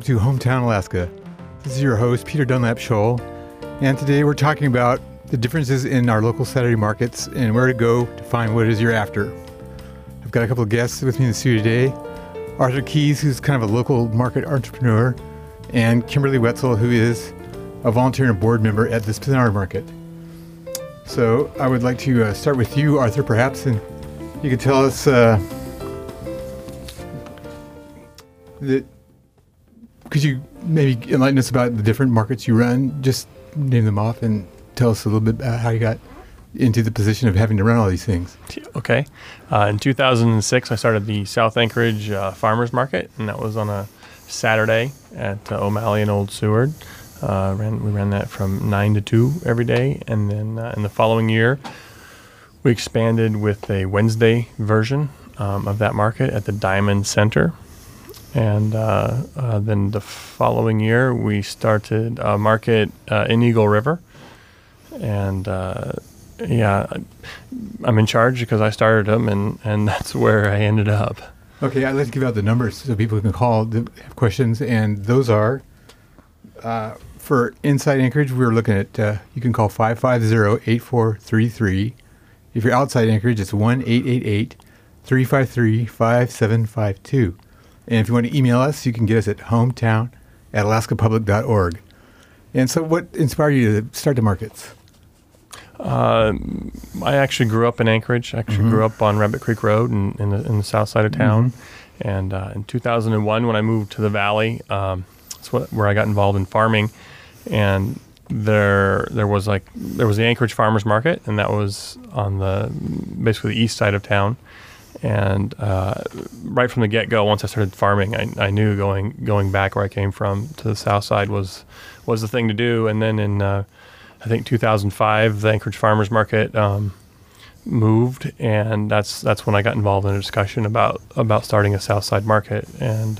to Hometown Alaska. This is your host, Peter Dunlap Scholl, and today we're talking about the differences in our local Saturday markets and where to go to find what it is you're after. I've got a couple of guests with me in the studio today. Arthur Keys, who's kind of a local market entrepreneur, and Kimberly Wetzel, who is a volunteer and a board member at the Spenard Market. So I would like to start with you, Arthur, perhaps, and you could tell us could you maybe enlighten us about the different markets you run? Just name them off and tell us a little bit about how you got into the position of having to run all these things. Okay. In 2006, I started the South Anchorage Farmers Market, and that was on a Saturday at O'Malley and Old Seward. We ran that from 9 to 2 every day, and then in the following year, we expanded with a Wednesday version of that market at the Diamond Center. And then the following year, we started a market in Eagle River. And I'm in charge because I started them, and that's where I ended up. Okay, I'd like to give out the numbers so people can call, have questions. And those are, for inside Anchorage, we were looking at, you can call 550-8433. If you're outside Anchorage, it's 1-888-353-5752. And if you want to email us, you can get us at hometown@alaskapublic.org. And so what inspired you to start the markets? I actually grew up in Anchorage. I actually grew up on Rabbit Creek Road in the south side of town. And in 2001, when I moved to the valley, that's where I got involved in farming. And there was the Anchorage Farmers Market, and that was on basically the east side of town. And right from the get-go, once I started farming, I knew going back where I came from to the south side was the thing to do. And then in I think 2005, the Anchorage Farmers Market moved, and that's when I got involved in a discussion about starting a south side market, and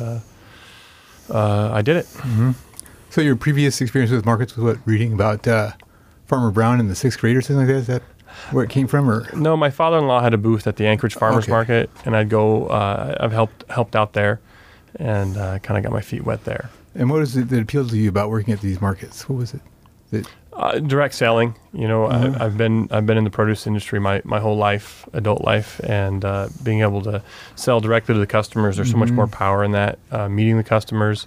I did it. Mm-hmm. So your previous experience with markets was what, reading about Farmer Brown in the sixth grade or something like that? Is that where it came from, or? No, my father-in-law had a booth at the Anchorage Farmers Market, and I'd go. I've helped out there, and kind of got my feet wet there. And what is it that appealed to you about working at these markets? What was it? Direct selling. You know, I've been in the produce industry my whole life, adult life, and being able to sell directly to the customers. There's so much more power in that. Meeting the customers,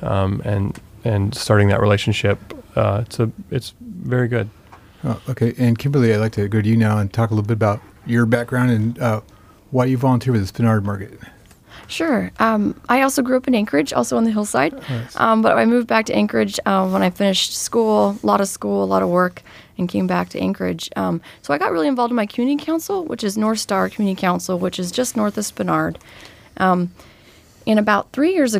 and starting that relationship. It's very good. Oh, okay. And Kimberly, I'd like to go to you now and talk a little bit about your background and why you volunteer with the Spenard Market. Sure. I also grew up in Anchorage, also on the hillside. Nice. But I moved back to Anchorage when I finished school, a lot of work, and came back to Anchorage. So I got really involved in my community council, which is North Star Community Council, which is just north of Spenard. And about 3 or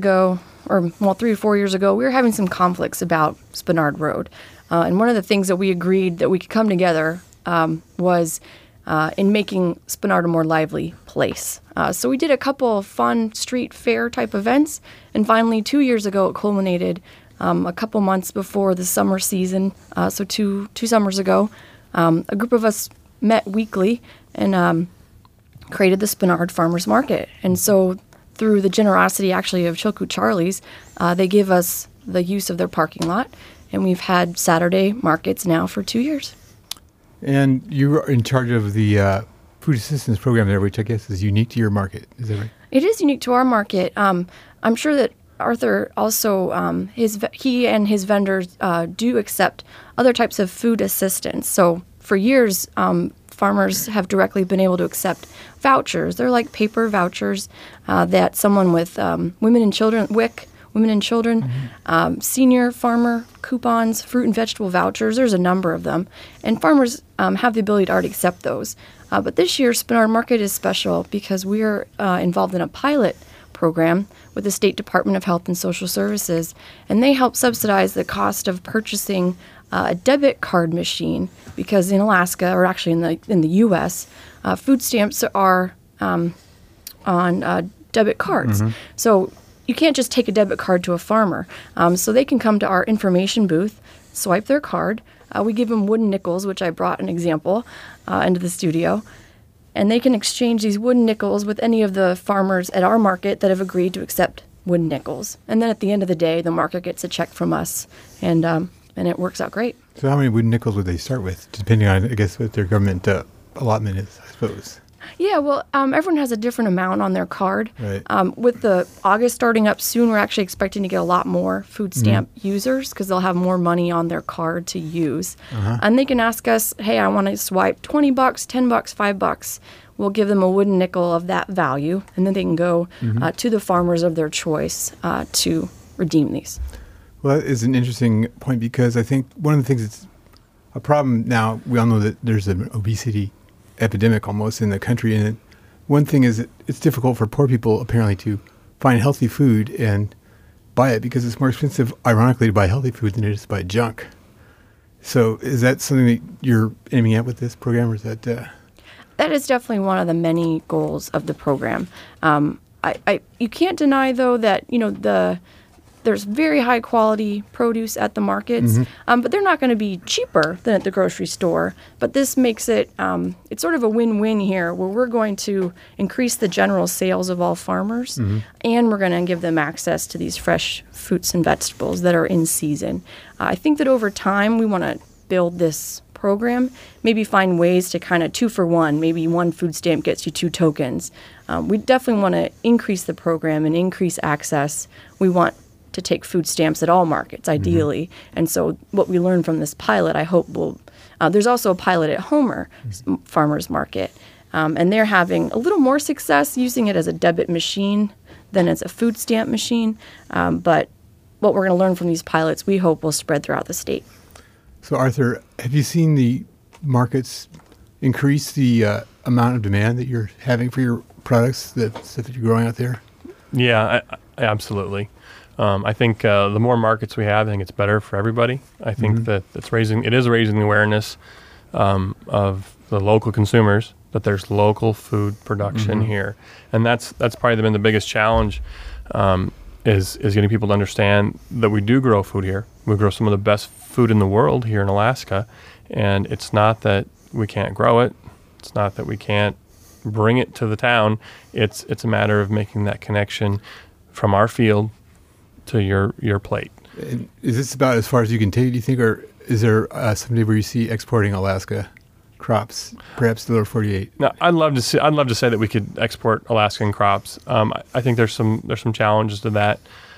4 years ago, we were having some conflicts about Spenard Road. And one of the things that we agreed that we could come together was in making Spenard a more lively place. So we did a couple of fun street fair type events, and finally 2 years ago it culminated a couple months before the summer season. So two summers ago, a group of us met weekly and created the Spenard Farmers Market. And so through the generosity actually of Chilkoot Charlie's, they give us the use of their parking lot. And we've had Saturday markets now for 2 years. And you're in charge of the food assistance program there, which I guess is unique to your market. Is that right? It is unique to our market. I'm sure that Arthur also, he and his vendors do accept other types of food assistance. So for years, farmers have directly been able to accept vouchers. They're like paper vouchers that someone with Women and Children, WIC, Women and Children, senior farmer coupons, fruit and vegetable vouchers. There's a number of them. And farmers have the ability to already accept those. But this year, Spenard Market is special because we're involved in a pilot program with the State Department of Health and Social Services. And they help subsidize the cost of purchasing a debit card machine because in Alaska, or actually in the U.S., food stamps are on debit cards. So you can't just take a debit card to a farmer. So they can come to our information booth, swipe their card. We give them wooden nickels, which I brought an example into the studio. And they can exchange these wooden nickels with any of the farmers at our market that have agreed to accept wooden nickels. And then at the end of the day, the market gets a check from us, and it works out great. So how many wooden nickels would they start with, depending on, I guess, what their government allotment is, I suppose? Yeah, well, everyone has a different amount on their card. Right. With the August starting up soon, we're actually expecting to get a lot more food stamp users because they'll have more money on their card to use. And they can ask us, hey, I want to swipe $20, $10, $5. We'll give them a wooden nickel of that value, and then they can go to the farmers of their choice to redeem these. Well, that is an interesting point because I think one of the things that's a problem now, we all know that there's an obesity epidemic almost in the country. And one thing is that it's difficult for poor people apparently to find healthy food and buy it because it's more expensive, ironically, to buy healthy food than it is to buy junk. So is that something that you're aiming at with this program, or is that... That is definitely one of the many goals of the program. You can't deny, though, that there's very high quality produce at the markets, but they're not going to be cheaper than at the grocery store. But this makes it it's sort of a win-win here, where we're going to increase the general sales of all farmers, and we're going to give them access to these fresh fruits and vegetables that are in season. I think that over time we want to build this program, maybe find ways to kind of 2 for 1. Maybe one food stamp gets you 2 tokens. We definitely want to increase the program and increase access. We want to take food stamps at all markets, ideally. And so what we learned from this pilot, I hope will... there's also a pilot at Homer Farmers Market, and they're having a little more success using it as a debit machine than as a food stamp machine. But what we're going to learn from these pilots, we hope will spread throughout the state. So, Arthur, have you seen the markets increase the amount of demand that you're having for your products, the stuff that you're growing out there? Yeah, absolutely. I think the more markets we have, I think it's better for everybody. I think that it is raising the awareness of the local consumers, that there's local food production here. And that's probably been the biggest challenge, is getting people to understand that we do grow food here. We grow some of the best food in the world here in Alaska, and it's not that we can't grow it. It's not that we can't bring it to the town. It's a matter of making that connection from our field to your plate. And is this about as far as you can take, do you think, or is there someday where you see exporting Alaska crops, perhaps the lower 48? No, I'd love to say that we could export Alaskan crops. I think there's some challenges to that.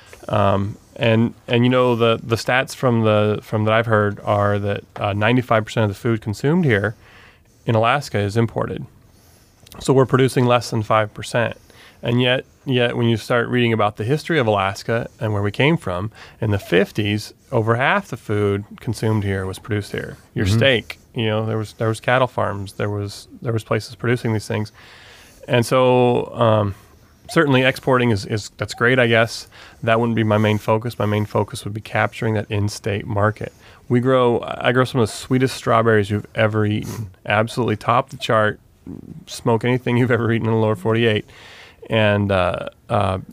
And the stats from that I've heard are that 95% of the food consumed here in Alaska is imported. So we're producing less than 5%. And yet when you start reading about the history of Alaska and where we came from, in the 50s, over half the food consumed here was produced here. Your steak, there was cattle farms, there was places producing these things. And so certainly exporting is that's great, I guess. That wouldn't be my main focus. My main focus would be capturing that in-state market. I grow some of the sweetest strawberries you've ever eaten. Absolutely top the chart. Smoke anything you've ever eaten in the lower 48. And I'm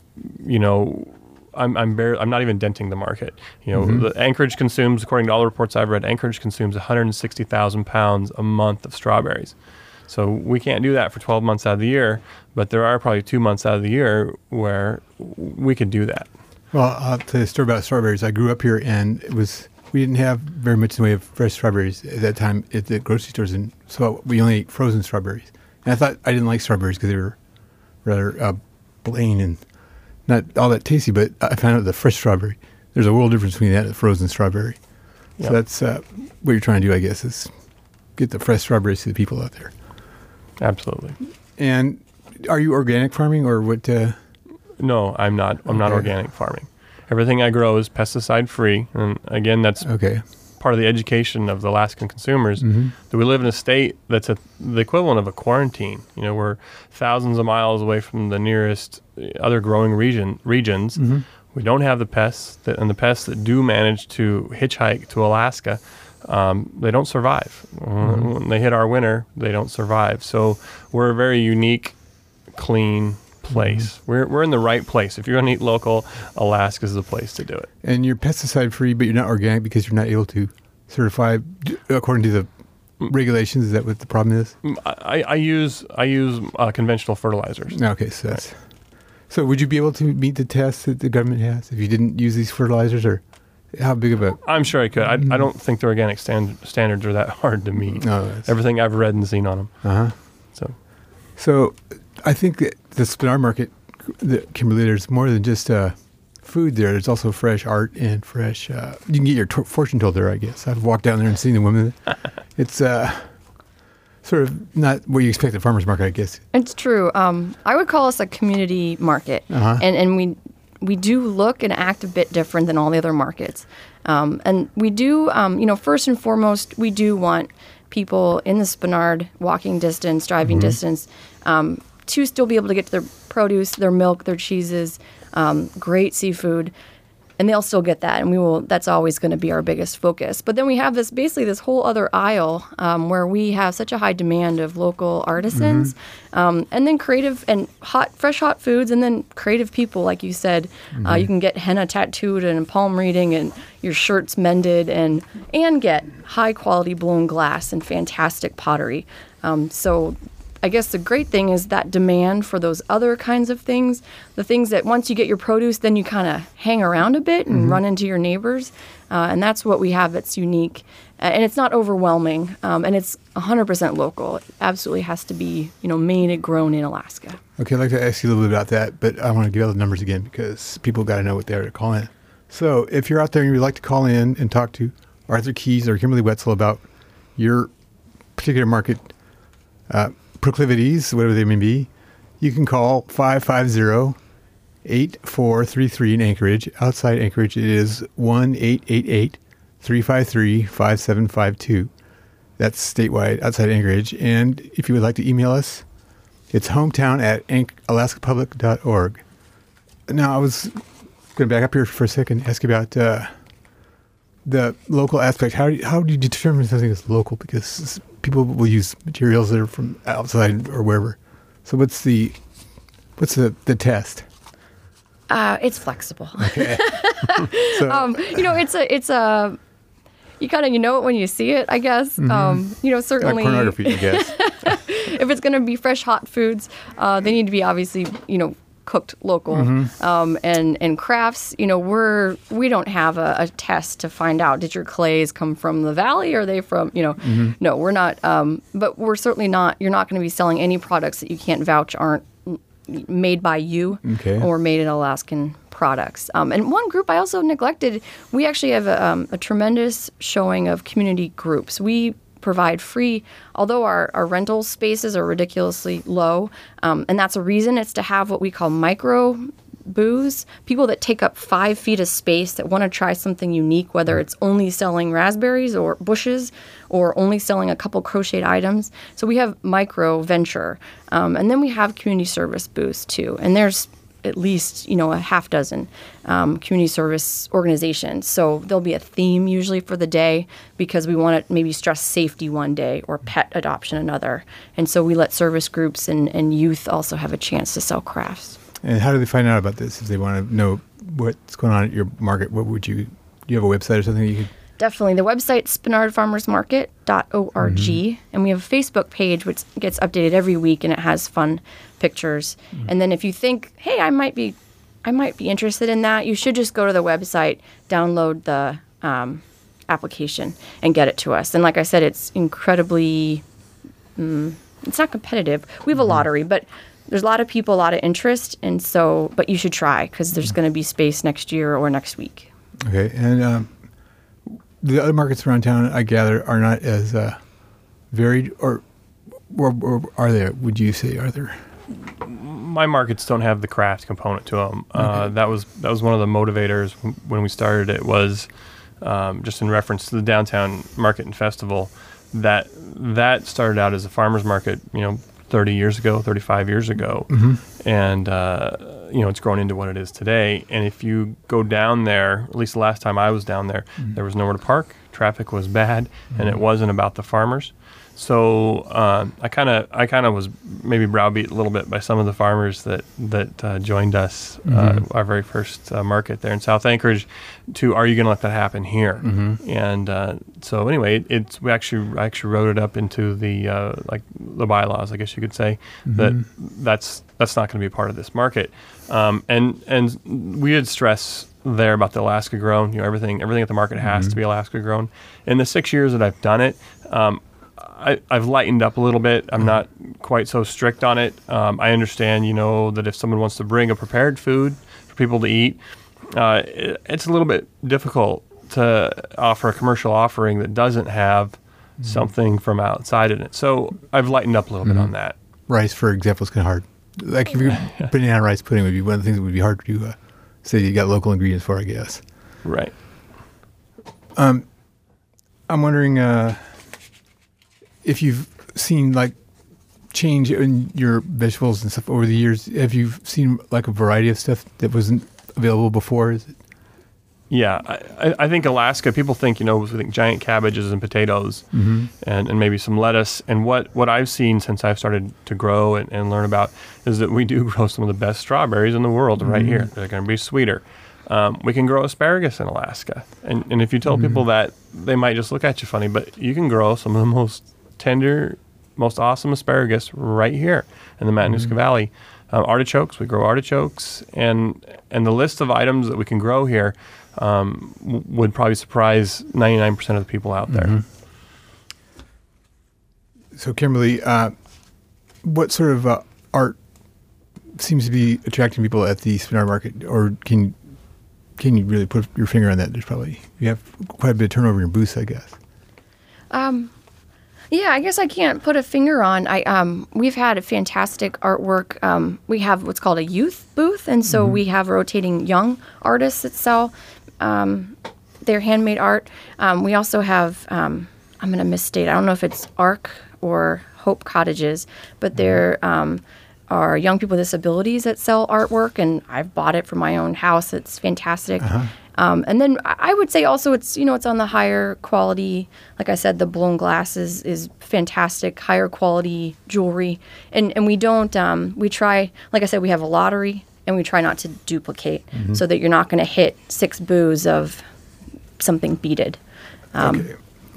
not even denting the market. The Anchorage consumes, according to all the reports I've read, Anchorage consumes 160,000 pounds a month of strawberries. So we can't do that for 12 months out of the year, but there are probably 2 months out of the year where we could do that. Well, I'll tell you a story about strawberries. I grew up here, and we didn't have very much in the way of fresh strawberries at that time at the grocery stores, and so we only ate frozen strawberries. And I thought I didn't like strawberries because they were rather plain and not all that tasty, but I found out the fresh strawberry, there's a world difference between that and the frozen strawberry. Yep. So that's what you're trying to do, I guess, is get the fresh strawberries to the people out there. Absolutely. And are you organic farming or what? No, I'm not. I'm not organic farming. Everything I grow is pesticide free, and again, that's part of the education of the Alaskan consumers. That we live in a state that's the equivalent of a quarantine. We're thousands of miles away from the nearest other growing regions. We don't have the pests, and the pests that do manage to hitchhike to Alaska, they don't survive. When they hit our winter, they don't survive. So we're a very unique, clean place. We're in the right place. If you're going to eat local, Alaska is the place to do it. And you're pesticide free, but you're not organic because you're not able to certify according to the regulations. Is that what the problem is? I use conventional fertilizers. Okay, so that's So would you be able to meet the test that the government has if you didn't use these fertilizers, or how big of a... I'm sure I could. I don't think the organic standards are that hard to meet. No, everything I've read and seen on them. Uh-huh. So I think that the Spenard Market, Kimberly, there's more than just food there. There's also fresh art and fresh... you can get your fortune told there, I guess. I've walked down there and seen the women. It's sort of not what you expect at farmer's market, I guess. It's true. I would call us a community market. And we do look and act a bit different than all the other markets. And we do, first and foremost, we do want people in the Spenard walking distance, driving distance, to still be able to get to their produce, their milk, their cheeses, great seafood, and they'll still get that. And that's always going to be our biggest focus. But then we have this whole other aisle where we have such a high demand of local artisans, and then creative and fresh hot foods, and then creative people, like you said. You can get henna tattooed and palm reading and your shirts mended and get high quality blown glass and fantastic pottery. So I guess the great thing is that demand for those other kinds of things, the things that once you get your produce, then you kind of hang around a bit and run into your neighbors. And that's what we have that's unique. And it's not overwhelming. And it's 100% local. It absolutely has to be, made and grown in Alaska. Okay, I'd like to ask you a little bit about that, but I want to give out the numbers again because people got to know what they are to call in. So if you're out there and you'd like to call in and talk to Arthur Keys or Kimberly Wetzel about your particular market proclivities, whatever they may be, you can call 550-8433 in Anchorage. Outside Anchorage, it is 1-888-353-5752. That's statewide, outside Anchorage. And if you would like to email us, it's hometown@alaskapublic.org. Now, I was going to back up here for a second and ask you about the local aspect. How do you determine something is local? Because people will use materials that are from outside or wherever. So what's the test? It's flexible. Okay. So, it's a you kind of it when you see it, I guess. Certainly. Like pornography, I guess. If it's going to be fresh, hot foods, they need to be obviously cooked local. And crafts, we don't have a test to find out, did your clays come from the valley, or are they from, no, we're not, but we're certainly not, you're not going to be selling any products that you can't vouch aren't made by you or made in Alaskan products. And one group I also neglected, we actually have a tremendous showing of community groups. We provide free, although our rental spaces are ridiculously low, and that's a reason. It's to have what we call micro booths, people that take up 5 feet of space that want to try something unique, whether it's only selling raspberries or bushes or only selling a couple crocheted items. So we have micro venture, and then we have community service booths too, and there's at least, a half dozen community service organizations. So there'll be a theme usually for the day because we want to maybe stress safety one day or pet adoption another. And so we let service groups and youth also have a chance to sell crafts. And how do they find out about this? If they want to know what's going on at your market, do you have a website or something you could? Definitely. The website's spenardfarmersmarket.org, and we have a Facebook page which gets updated every week, and it has fun pictures. And then if you think, hey, I might be interested in that, you should just go to the website, download the application, and get it to us. And like I said, it's incredibly, it's not competitive. We have a lottery, but there's a lot of people, a lot of interest, and so, but you should try because there's going to be space next year or next week. Okay, and the other markets around town, I gather, are not as varied, or are there? Would you say are there? My markets don't have the craft component to them. Okay. That was one of the motivators when we started. It was just in reference to the downtown market and festival. That started out as a farmer's market, 30 years ago, 35 years ago, and it's grown into what it is today. And if you go down there, at least the last time I was down there, there was nowhere to park. Traffic was bad, and it wasn't about the farmers. So I kind of was maybe browbeat a little bit by some of the farmers that joined us our very first market there in South Anchorage. Are you going to let that happen here? And so anyway, I actually wrote it up into the the bylaws, I guess you could say, that's not going to be a part of this market. And we did stress there about the Alaska grown. Everything at the market has to be Alaska grown. In the 6 years that I've done it, I've lightened up a little bit. I'm not quite so strict on it. I understand, that if someone wants to bring a prepared food for people to eat, it's a little bit difficult to offer a commercial offering that doesn't have something from outside in it. So I've lightened up a little bit on that. Rice, for example, is kind of hard. Like if you're putting on rice pudding, would be one of the things that would be hard to say you got local ingredients for, I guess. Right. I'm wondering if you've seen change in your vegetables and stuff over the years. Have you seen a variety of stuff that wasn't available before? Is it? Yeah, I think Alaska, people think, we think giant cabbages and potatoes and maybe some lettuce. And what I've seen since I've started to grow and learn about is that we do grow some of the best strawberries in the world right here. They're going to be sweeter. We can grow asparagus in Alaska. And if you tell people that, they might just look at you funny, but you can grow some of the most tender, most awesome asparagus right here in the Matanuska Valley. Artichokes, we grow artichokes. And the list of items that we can grow here would probably surprise 99% of the people out there. So, Kimberly, what sort of art seems to be attracting people at the Spenard Market, or can you really put your finger on that? You have quite a bit of turnover in your booths, I guess. Yeah, I guess I can't put a finger on. We've had a fantastic artwork. We have what's called a youth booth, and so we have rotating young artists that sell their handmade art. We also have, I'm going to misstate, I don't know if it's ARC or Hope Cottages, but there are young people with disabilities that sell artwork, and I've bought it for my own house. It's fantastic. And then I would say also it's on the higher quality. Like I said, the blown glass is fantastic, higher quality jewelry. And we don't, we try, like I said, we have a lottery, and we try not to duplicate so that you're not going to hit 6 booths of something beaded. Okay.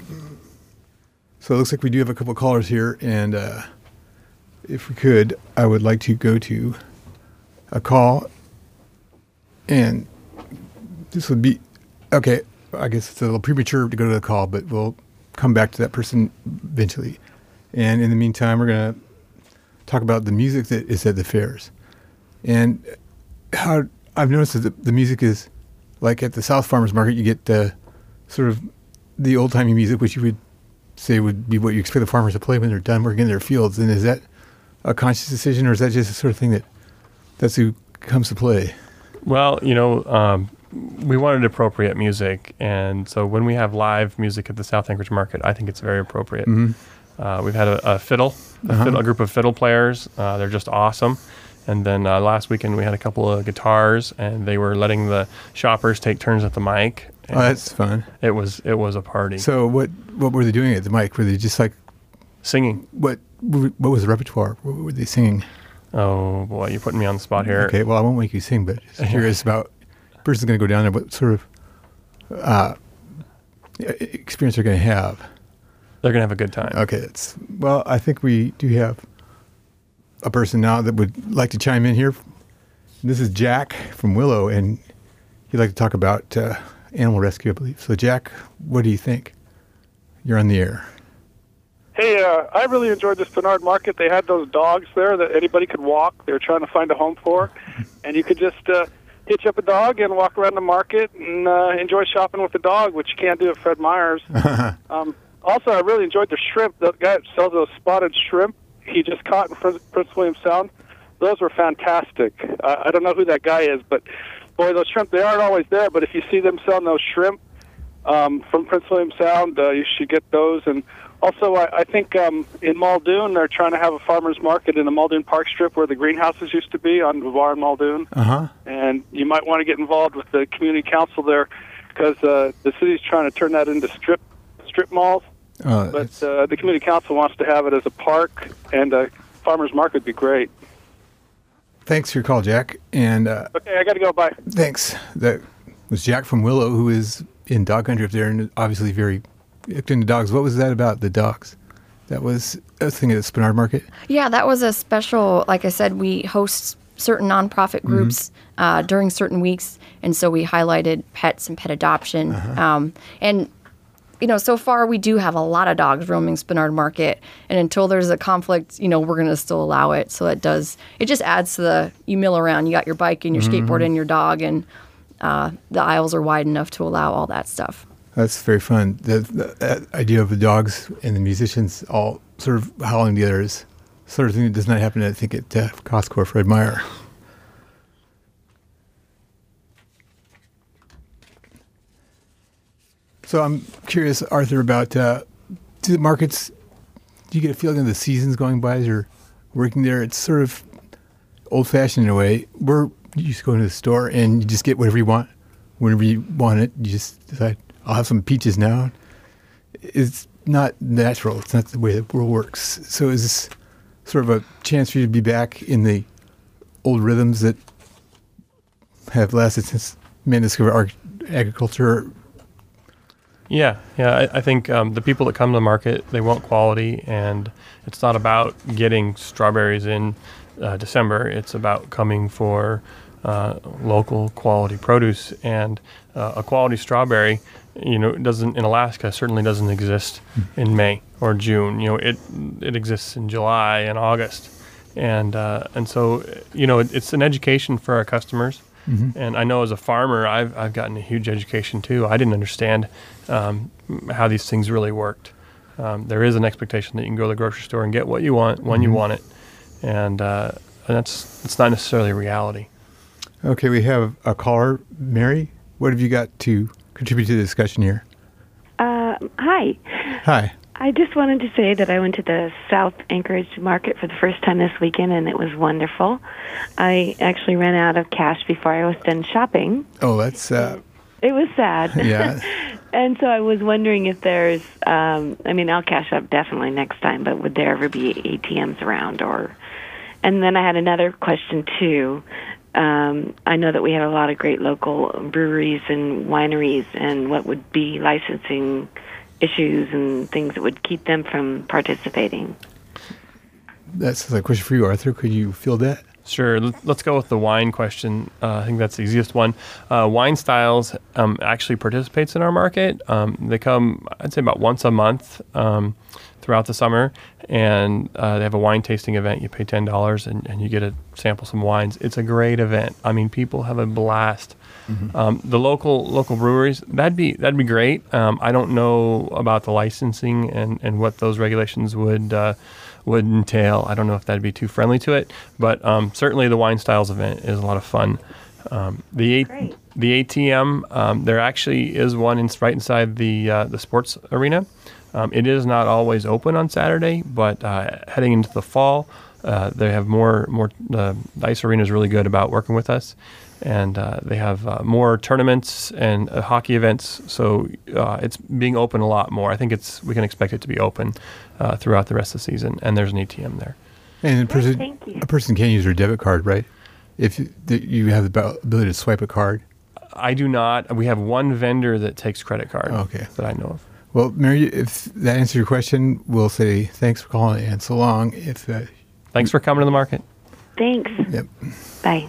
So it looks like we do have a couple of callers here, and if we could, I would like to go to a call, and this would be, okay, I guess it's a little premature to go to the call, but we'll come back to that person eventually. And in the meantime, we're going to talk about the music that is at the fairs. And how I've noticed that the music is, like at the South Farmers Market, you get sort of the old-timey music, which you would say would be what you expect the farmers to play when they're done working in their fields. And is that a conscious decision, or is that just the sort of thing that's who comes to play? Well, we wanted appropriate music, and so when we have live music at the South Anchorage Market, I think it's very appropriate. We've had a group of fiddle players. They're just awesome. And then last weekend we had a couple of guitars, and they were letting the shoppers take turns at the mic. Oh, that's fun. It was a party. So what were they doing at the mic? Were they just singing? What was the repertoire? What were they singing? Oh boy, you're putting me on the spot here. Okay, well I won't make you sing, but just curious about person's going to go down there, what sort of experience they're going to have. They're going to have a good time. Okay, well, I think we do have a person now that would like to chime in here. This is Jack from Willow, and he'd like to talk about animal rescue, I believe. So, Jack, what do you think? You're on the air. Hey, I really enjoyed the Spenard Market. They had those dogs there that anybody could walk. They were trying to find a home for, and you could just hitch up a dog and walk around the market and enjoy shopping with the dog, which you can't do at Fred Meyer's. Also, I really enjoyed the shrimp. The guy that sells those spotted shrimp he just caught in Prince William Sound, those were fantastic. I don't know who that guy is, but boy, those shrimp, they aren't always there, but if you see them selling those shrimp from Prince William Sound, you should get those. And also, I think in Muldoon, they're trying to have a farmer's market in the Muldoon Park Strip where the greenhouses used to be on Boulevard and Muldoon. And you might want to get involved with the community council there because the city's trying to turn that into strip malls. But the community council wants to have it as a park, and a farmer's market would be great. Thanks for your call, Jack. And Okay, I got to go. Bye. thanks. That was Jack from Willow, who is in dog country up there and obviously very hooked into dogs. What was that about, the dogs? That was a thing at the Spenard Market? Yeah, that was a special, like I said, we host certain nonprofit groups during certain weeks, and so we highlighted pets and pet adoption. And, you know, so far we do have a lot of dogs roaming Spenard Market, and until there's a conflict, you know, we're going to still allow it. So it just adds to you mill around, you got your bike and your skateboard and your dog, and the aisles are wide enough to allow all that stuff. That's very fun. The idea of the dogs and the musicians all sort of howling together is sort of thing that does not happen, I think, at Costco or Fred Meyer. So I'm curious, Arthur, about do the markets, do you get a feeling of the seasons going by as you're working there? It's sort of old-fashioned in a way. You just go into the store and you just get whatever you want. Whenever you want it, you just decide, I'll have some peaches now. It's not natural. It's not the way the world works. So is this sort of a chance for you to be back in the old rhythms that have lasted since man discovered agriculture? Yeah. I think the people that come to the market, they want quality, and it's not about getting strawberries in December. It's about coming for local quality produce, and a quality strawberry, you know, in Alaska certainly doesn't exist in May or June. You know, it exists in July and August, and so, you know, it's an education for our customers. And I know as a farmer, I've gotten a huge education too. I didn't understand how these things really worked. There is an expectation that you can go to the grocery store and get what you want when you want it, and it's not necessarily reality. Okay, we have a caller, Mary. What have you got to contribute to the discussion here? Hi. Hi. I just wanted to say that I went to the South Anchorage Market for the first time this weekend, and it was wonderful. I actually ran out of cash before I was done shopping. Oh, that's... It was sad. Yeah. And so I was wondering if there's... I'll cash up definitely next time, but would there ever be ATMs around? And then I had another question, too. I know that we have a lot of great local breweries and wineries, and what would be licensing issues and things that would keep them from participating? That's a question for you, Arthur. Could you field that? Sure. Let's go with the wine question. I think that's the easiest one. Wine Styles actually participates in our market. They come, I'd say, about once a month throughout the summer, and they have a wine tasting event. You pay $10 and you get to sample some wines. It's a great event. I mean, people have a blast. The local breweries, that'd be great. I don't know about the licensing and what those regulations would entail. I don't know if that'd be too friendly to it, but certainly the Wine Styles event is a lot of fun. The ATM, there actually is one right inside the sports arena. It is not always open on Saturday, but heading into the fall, they have more. The ice arena is really good about working with us, and they have more tournaments and hockey events. So it's being open a lot more. I think we can expect it to be open throughout the rest of the season. And there's an ATM there. And Thank you. a person can use their debit card, right? If you have the ability to swipe a card. I do not. We have one vendor that takes credit card. Okay. That I know of. Well, Mary, if that answers your question, we'll say thanks for calling and so long. Thanks for coming to the market. Thanks. Yep. Bye.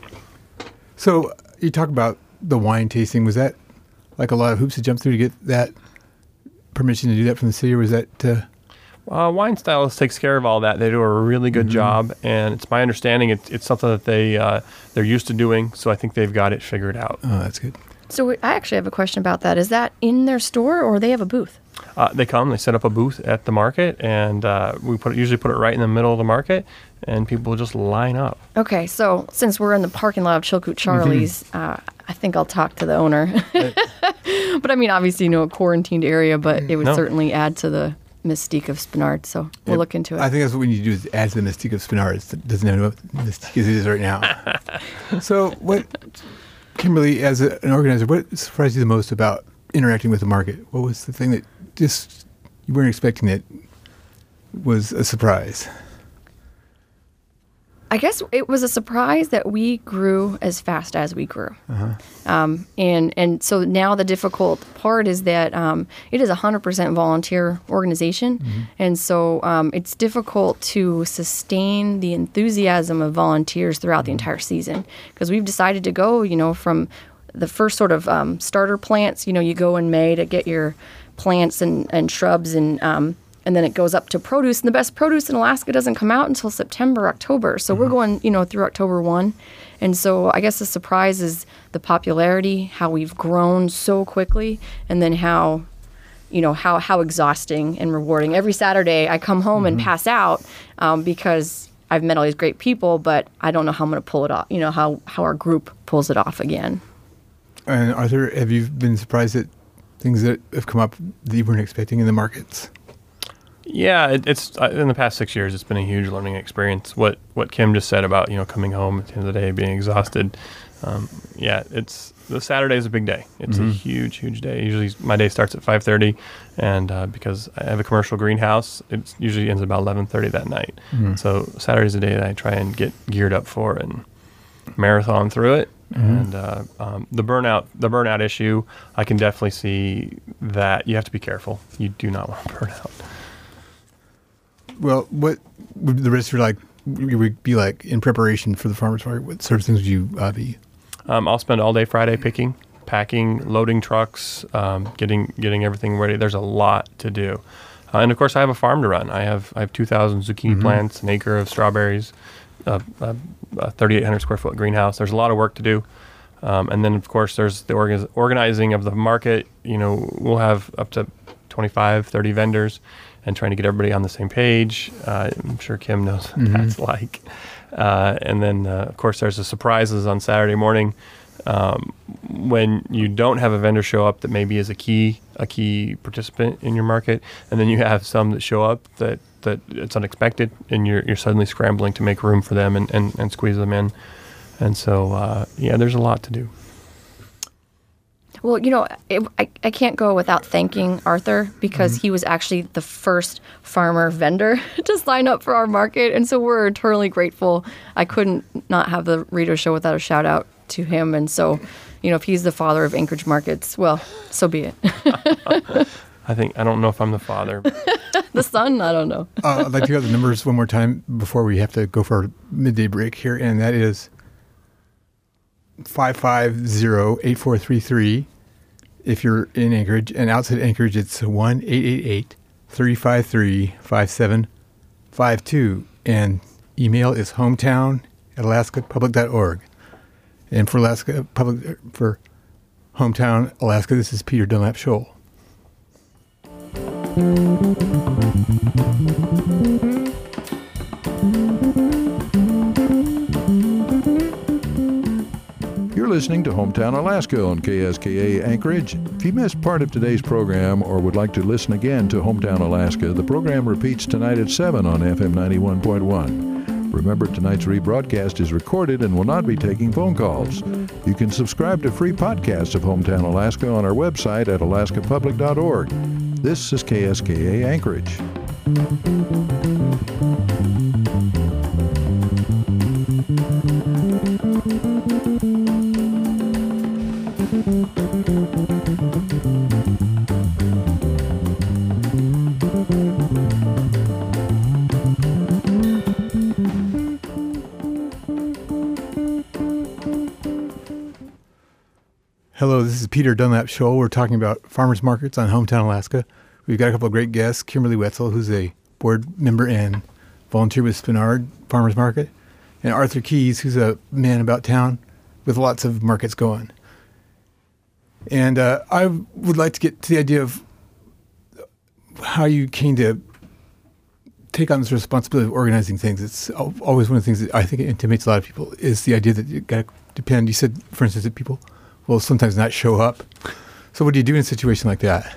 So you talk about the wine tasting. Was that like a lot of hoops to jump through to get that permission to do that from the city, or was that... Wine Styles takes care of all that. They do a really good job, and it's my understanding it's something that they're used to doing, so I think they've got it figured out. Oh, that's good. So I actually have a question about that. Is that in their store, or they have a booth? They set up a booth at the market, and we usually put it right in the middle of the market, and people just line up. Okay, so since we're in the parking lot of Chilkoot Charlie's, I think I'll talk to the owner. But I mean, obviously, a quarantined area, but it would certainly add to the mystique of Spenard, so we'll look into it. I think that's what we need to do, is add to the mystique of Spenard. It doesn't know what mystique it is right now. So what, Kimberly, as an organizer, what surprised you the most about interacting with the market? What was the thing that just you weren't expecting it was a surprise? I guess it was a surprise that we grew as fast as we grew. And so now the difficult part is that it is a 100% volunteer organization. And so it's difficult to sustain the enthusiasm of volunteers throughout the entire season, because we've decided to go, from the first sort of starter plants. You go in May to get your plants and shrubs, and then it goes up to produce. And the best produce in Alaska doesn't come out until September, October. So we're going, through October 1. And so I guess the surprise is the popularity, how we've grown so quickly, and then how exhausting and rewarding. Every Saturday I come home and pass out because I've met all these great people, but I don't know how I'm going to pull it off, how our group pulls it off again. And Arthur, have you been surprised at things that have come up that you weren't expecting in the markets? Yeah, it's in the past 6 years, it's been a huge learning experience. What Kim just said about coming home at the end of the day being exhausted. The Saturday is a big day. It's a huge day. Usually my day starts at 5:30, and because I have a commercial greenhouse, it usually ends about 11:30 that night. So Saturday's a day that I try and get geared up for and marathon through it. And the burnout issue, I can definitely see that you have to be careful. You do not want to burn out. Well, what would the rest of your would be like in preparation for the farmers market? What sort of things would you be? I'll spend all day Friday picking, packing, loading trucks, getting everything ready. There's a lot to do, and of course I have a farm to run. I have 2,000 zucchini plants, an acre of strawberries, a 3,800 square foot greenhouse. There's a lot of work to do, and then of course there's the organizing of the market. We'll have up to 25, 30 vendors, and trying to get everybody on the same page. I'm sure Kim knows what that's like. And then, of course, there's the surprises on Saturday morning when you don't have a vendor show up that maybe is a key participant in your market, and then you have some that show up that it's unexpected, and you're suddenly scrambling to make room for them and squeeze them in. And so, there's a lot to do. Well, I can't go without thanking Arthur, because he was actually the first farmer vendor to sign up for our market. And so we're eternally grateful. I couldn't not have the radio show without a shout out to him. And so, if he's the father of Anchorage markets, well, so be it. I don't know if I'm the father. The son? I don't know. I'd like to go the numbers one more time before we have to go for our midday break here. And that is 550-8433 if you're in Anchorage, and outside Anchorage it's 1-888-353-5752, and email is hometown@alaskapublic.org. And for Hometown Alaska, this is Peter Dunlap Scholl. You're listening to Hometown Alaska on KSKA Anchorage. If you missed part of today's program or would like to listen again to Hometown Alaska, the program repeats tonight at 7 on FM 91.1. Remember, tonight's rebroadcast is recorded and will not be taking phone calls. You can subscribe to free podcasts of Hometown Alaska on our website at alaskapublic.org. This is KSKA Anchorage. Hello, this is Peter Dunlap Scholl. We're talking about farmers markets on Hometown Alaska. We've got a couple of great guests, Kimberly Wetzel, who's a board member and volunteer with Spenard Farmers Market, and Arthur Keys, who's a man about town with lots of markets going. And I would like to get to the idea of how you came to take on this responsibility of organizing things. It's always one of the things that I think intimidates a lot of people is the idea that you got to depend. You said, for instance, that people will sometimes not show up. So what do you do in a situation like that?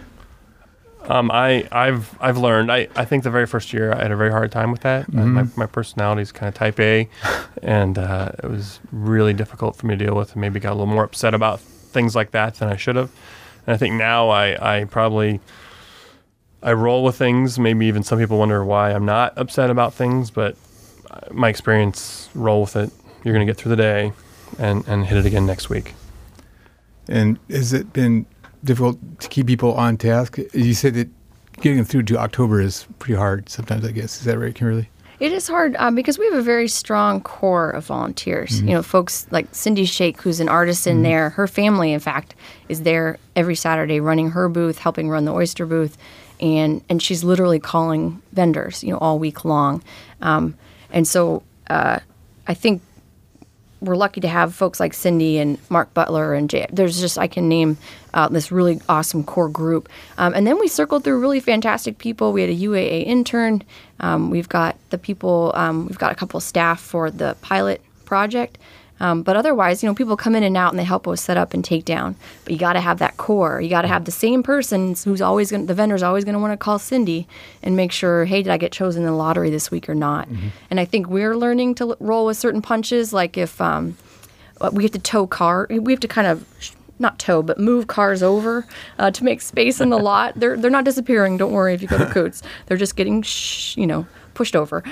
I've learned. I think the very first year I had a very hard time with that. My personality is kind of type A, and it was really difficult for me to deal with, and maybe got a little more upset about things like that than I should have. And I think now I probably I roll with things. Maybe even some people wonder why I'm not upset about things, but my experience, roll with it. You're going to get through the day and hit it again next week. And has it been difficult to keep people on task? You said that getting them through to October is pretty hard sometimes, I guess. Is that right, Kimberly? It is hard because we have a very strong core of volunteers. Mm-hmm. You know, folks like Cindy Shake, who's an artisan there. Her family, in fact, is there every Saturday running her booth, helping run the oyster booth. And she's literally calling vendors, you know, all week long. And so I think we're lucky to have folks like Cindy and Mark Butler and Jay. There's just, I can name this really awesome core group. And then we circled through really fantastic people. We had a UAA intern. We've got the people, we've got a couple of staff for the pilot project. But otherwise, you know, people come in and out and they help us set up and take down. But you got to have that core. You got to have the same person who's always going to, the vendor's always going to want to call Cindy and make sure, hey, did I get chosen in the lottery this week or not? Mm-hmm. And I think we're learning to roll with certain punches. Like if we have to tow we have to kind of, not tow, but move cars over to make space in the lot. They're not disappearing. Don't worry if you go to Coots. They're just getting, pushed over.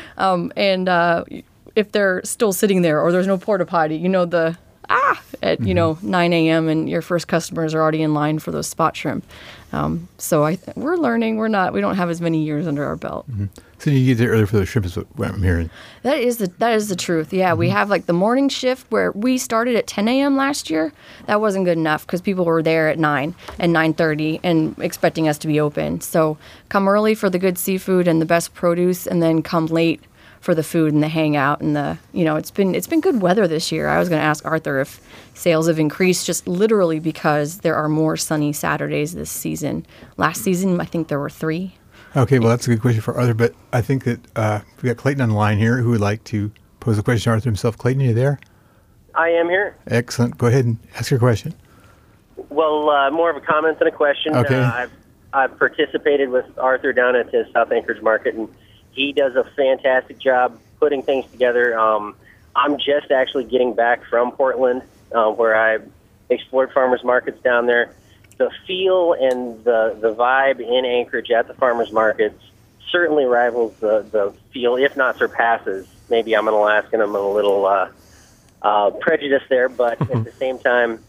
If they're still sitting there or there's no porta potty, you know, at 9 a.m. and your first customers are already in line for those spot shrimp. So we're learning. We don't have as many years under our belt. Mm-hmm. So you get there early for the shrimp is what I'm hearing. That is the truth. Yeah, we have like the morning shift where we started at 10 a.m. last year. That wasn't good enough because people were there at 9 and 9:30 and expecting us to be open. So come early for the good seafood and the best produce, and then come late for the food and the hangout and it's been good weather this year. I was going to ask Arthur if sales have increased just literally because there are more sunny Saturdays this season. Last season, I think there were 3. Okay, well, that's a good question for Arthur, but I think that we got Clayton on the line here who would like to pose a question to Arthur himself. Clayton, are you there? I am here. Excellent. Go ahead and ask your question. Well, more of a comment than a question. Okay. I've participated with Arthur down at the South Anchorage Market, and he does a fantastic job putting things together. I'm just actually getting back from Portland, where I explored farmers markets down there. The feel and the vibe in Anchorage at the farmers markets certainly rivals the feel, if not surpasses. Maybe I'm an Alaskan. I'm a little prejudiced there, but at the same time,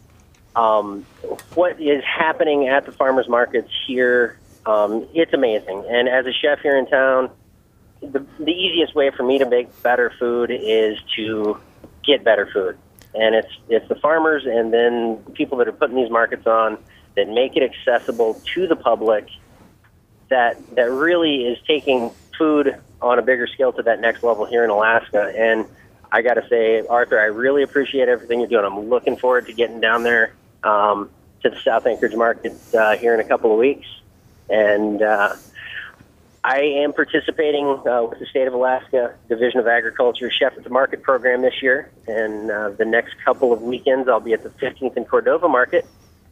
what is happening at the farmers markets here, it's amazing. And as a chef here in town, the easiest way for me to make better food is to get better food. And it's the farmers and then people that are putting these markets on that make it accessible to the public that really is taking food on a bigger scale to that next level here in Alaska. And I got to say, Arthur, I really appreciate everything you're doing. I'm looking forward to getting down there to the South Anchorage Market here in a couple of weeks. And I am participating with the State of Alaska Division of Agriculture Chef at the Market program this year. And the next couple of weekends, I'll be at the 15th and Cordova Market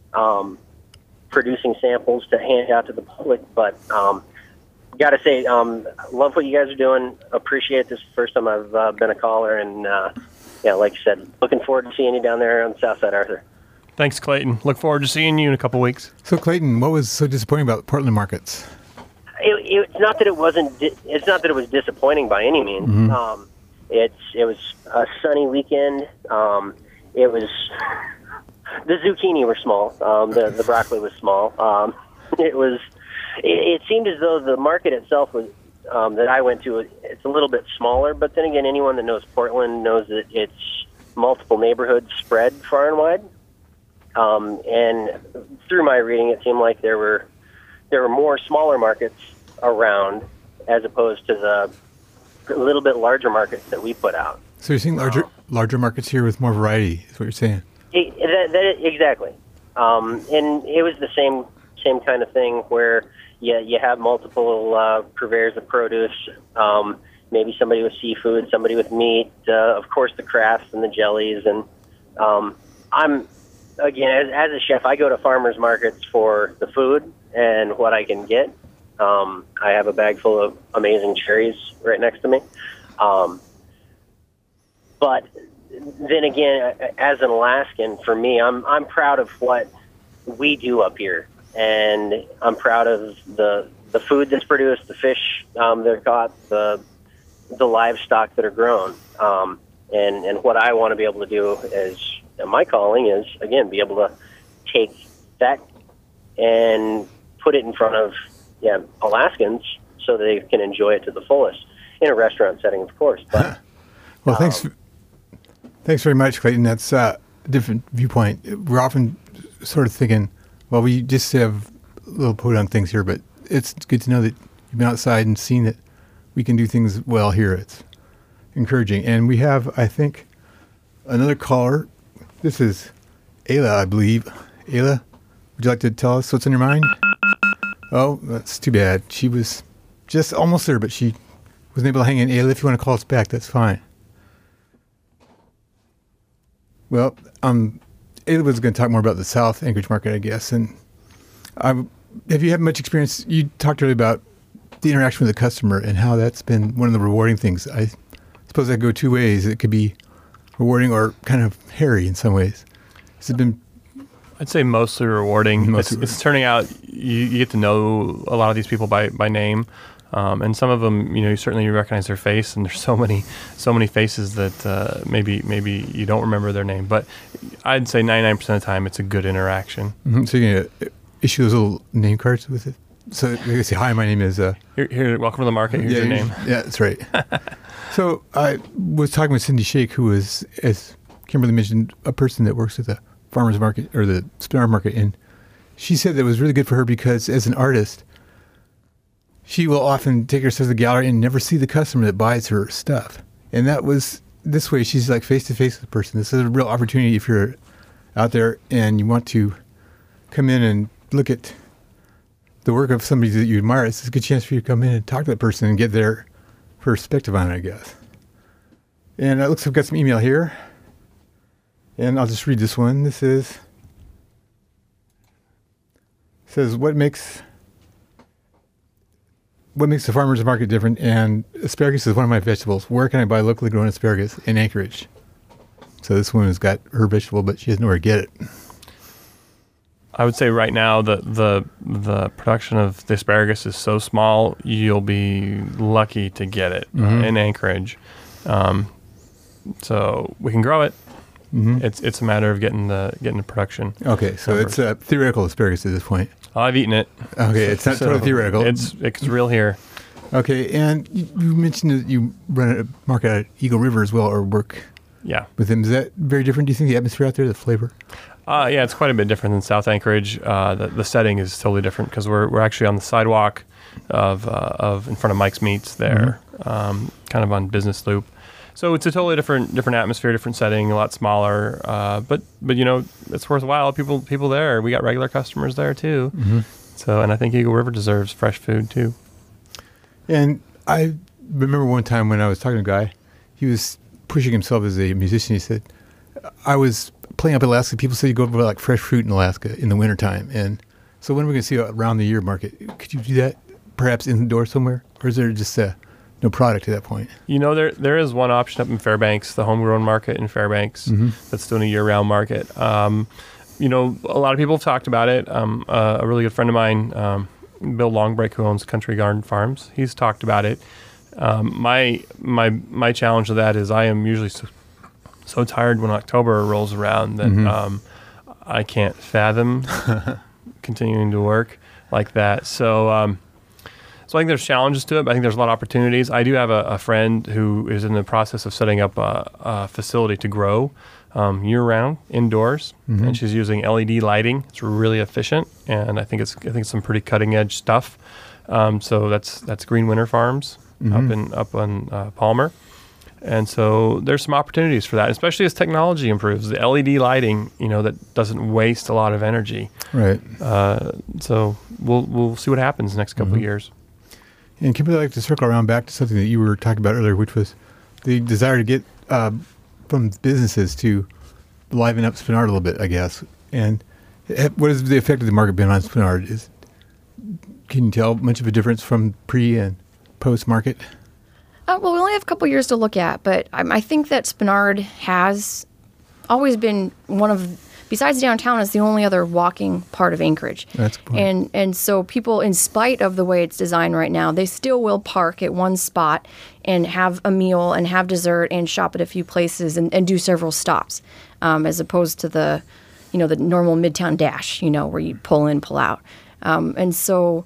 producing samples to hand out to the public. But got to say, love what you guys are doing. Appreciate this. First time I've been a caller. And, like I said, looking forward to seeing you down there on the south side, Arthur. Thanks, Clayton. Look forward to seeing you in a couple weeks. So, Clayton, what was so disappointing about the Portland markets? It's not that it wasn't. It's not that it was disappointing by any means. Mm-hmm. It was a sunny weekend. It was the zucchini were small. The broccoli was small. It seemed as though the market itself was that I went to. It's a little bit smaller, but then again, anyone that knows Portland knows that it's multiple neighborhoods spread far and wide. And through my reading, it seemed like there were more smaller markets around as opposed to the little bit larger markets that we put out. So you're seeing larger markets here with more variety, is what you're saying? Exactly. And it was the same kind of thing where you have multiple purveyors of produce, maybe somebody with seafood, somebody with meat, of course the crafts and the jellies. And I'm, again, as a chef, I go to farmers markets for the food and what I can get. I have a bag full of amazing cherries right next to me. But then again, as an Alaskan, for me, I'm proud of what we do up here, and I'm proud of the the food that's produced, the fish that are caught, the livestock that are grown. And what I want to be able to do is, my calling is, again, be able to take that and put it in front of Alaskans so they can enjoy it to the fullest in a restaurant setting, of course. But well, thanks very much, Clayton. That's a different viewpoint. We're often sort of thinking, well, we just have little podunk things here, but it's good to know that you've been outside and seen that we can do things well here. It's encouraging. And we have, I think, another caller. This is Ayla, I believe. Ayla, would you like to tell us what's on your mind? Oh, that's too bad. She was just almost there, but she wasn't able to hang in. Ayla, if you want to call us back, that's fine. Well, Ayla was going to talk more about the South Anchorage market, I guess. And have you had much experience? You talked earlier about the interaction with the customer and how that's been one of the rewarding things. I suppose that could go two ways. It could be rewarding or kind of hairy in some ways. Has it been? I'd say mostly rewarding. It's turning out you get to know a lot of these people by name, and some of them, you certainly recognize their face. And there's so many faces that maybe you don't remember their name. But I'd say 99% of the time it's a good interaction. Mm-hmm. So you're gonna issue those little name cards with it. So you say, "Hi, my name is." Here, welcome to the market. Here's your name. Yeah, that's right. So I was talking with Cindy Shake, who is, as Kimberly mentioned, a person that works at the farmers market or the Spenard market, and she said that it was really good for her because as an artist, she will often take herself to the gallery and never see the customer that buys her stuff. And that was this way. She's like face to face with the person. This is a real opportunity if you're out there and you want to come in and look at the work of somebody that you admire. It's a good chance for you to come in and talk to that person and get their perspective on it, I guess. And it looks like I've got some email here. And I'll just read this one. This says, what makes the farmer's market different? And asparagus is one of my vegetables. Where can I buy locally grown asparagus in Anchorage? So this woman's got her vegetable, but she doesn't know where to get it. I would say right now the production of the asparagus is so small, you'll be lucky to get it in Anchorage. So we can grow it. Mm-hmm. It's a matter of getting the production. Okay, so numbers. It's theoretical asparagus at this point. I've eaten it. Okay, it's not totally theoretical. It's real here. Okay, and you mentioned that you run a market at Eagle River as well, or work with them. Is that very different? Do you think the atmosphere out there, the flavor? Yeah, it's quite a bit different than South Anchorage. The setting is totally different because we're actually on the sidewalk of in front of Mike's Meats there, kind of on Business Loop. So it's a totally different atmosphere, different setting, a lot smaller. But it's worthwhile. People there. We got regular customers there too. Mm-hmm. So, and I think Eagle River deserves fresh food too. And I remember one time when I was talking to a guy, he was pushing himself as a musician. He said, I was playing up in Alaska. People say you go for like fresh fruit in Alaska in the wintertime. And so when are we going to see a round the year market? Could you do that perhaps indoors somewhere? Or is there just no product at that point? There is one option up in Fairbanks, the homegrown market in Fairbanks, that's doing a year-round market. A lot of people have talked about it. A really good friend of mine, Bill Longbreak, who owns Country Garden Farms, he's talked about it. My challenge to that is I am usually so tired when October rolls around that I can't fathom continuing to work like that. So I think there's challenges to it, but I think there's a lot of opportunities. I do have a friend who is in the process of setting up a facility to grow year-round indoors, and she's using LED lighting. It's really efficient, and I think it's some pretty cutting-edge stuff. So that's Green Winter Farms up on Palmer. And so there's some opportunities for that, especially as technology improves. The LED lighting, that doesn't waste a lot of energy. Right. So we'll see what happens the next couple of years. And Kimberly, I'd like to circle around back to something that you were talking about earlier, which was the desire to get from businesses to liven up Spenard a little bit, I guess. And what has the effect of the market been on Spenard? Can you tell much of a difference from pre and post market? Well, we only have a couple years to look at, but I think that Spenard has always been one of besides downtown, it's the only other walking part of Anchorage. That's a good point. And so people, in spite of the way it's designed right now, they still will park at one spot and have a meal and have dessert and shop at a few places and do several stops, as opposed to the normal Midtown Dash, where you pull in, pull out. And so